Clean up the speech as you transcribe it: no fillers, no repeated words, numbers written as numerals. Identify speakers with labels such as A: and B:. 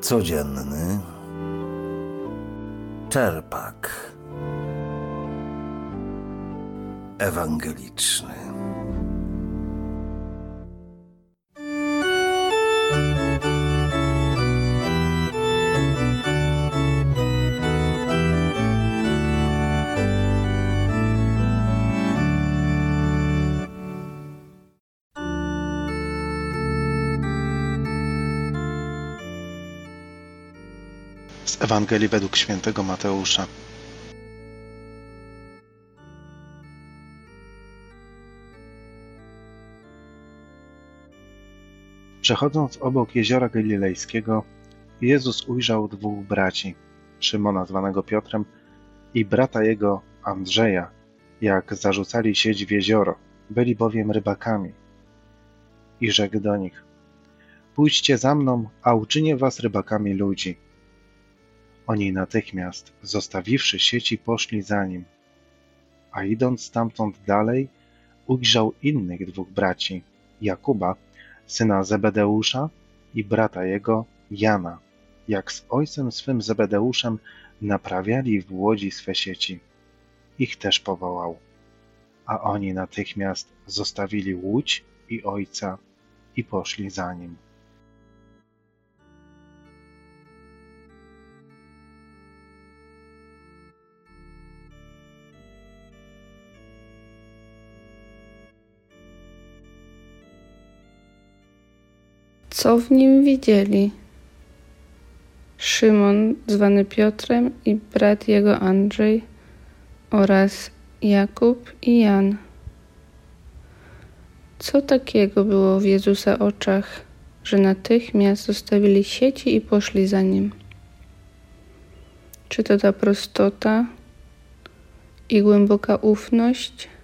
A: Codzienny czerpak ewangeliczny.
B: Z Ewangelii według świętego Mateusza. Przechodząc obok jeziora Galilejskiego, Jezus ujrzał dwóch braci, Szymona zwanego Piotrem i brata jego Andrzeja, jak zarzucali sieć w jezioro, byli bowiem rybakami. I rzekł do nich: pójdźcie za mną, a uczynię was rybakami ludzi. Oni natychmiast, zostawiwszy sieci, poszli za nim. A idąc stamtąd dalej, ujrzał innych dwóch braci, Jakuba, syna Zebedeusza, i brata jego, Jana, jak z ojcem swym Zebedeuszem naprawiali w łodzi swe sieci. Ich też powołał. A oni natychmiast zostawili łódź i ojca i poszli za nim.
C: Co w nim widzieli? Szymon, zwany Piotrem, i brat jego Andrzej oraz Jakub i Jan. Co takiego było w Jezusa oczach, że natychmiast zostawili sieci i poszli za nim? Czy to ta prostota i głęboka ufność,